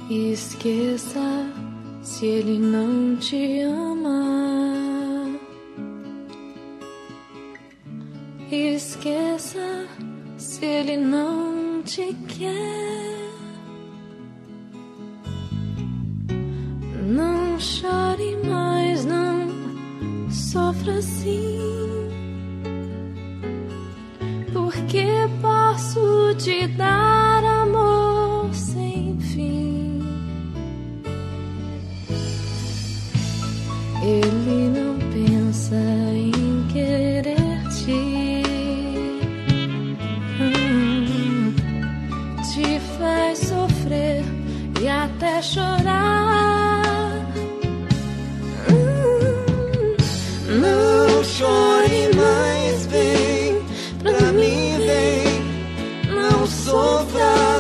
Esqueça se ele não te ama. Esqueça se ele não te quer. Não chore mais, não sofra assim, porque posso te dar amor sem fim. Ele não pensa em querer-te, te faz sofrer e até chorar. Não chore mais, vem pra mim, vem, não sofra.